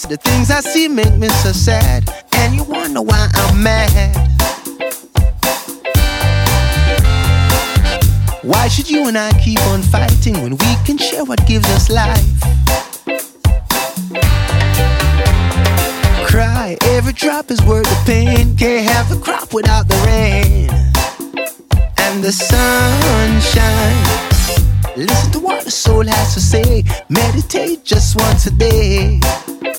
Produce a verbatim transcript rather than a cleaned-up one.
The things I see make me so sad, and you wonder why I'm mad. Why should you and I keep on fighting when we can share what gives us life? Cry, every drop is worth the pain. Can't have a crop without the rain and the sunshine. Listen to what the soul has to say. Meditate just once a day.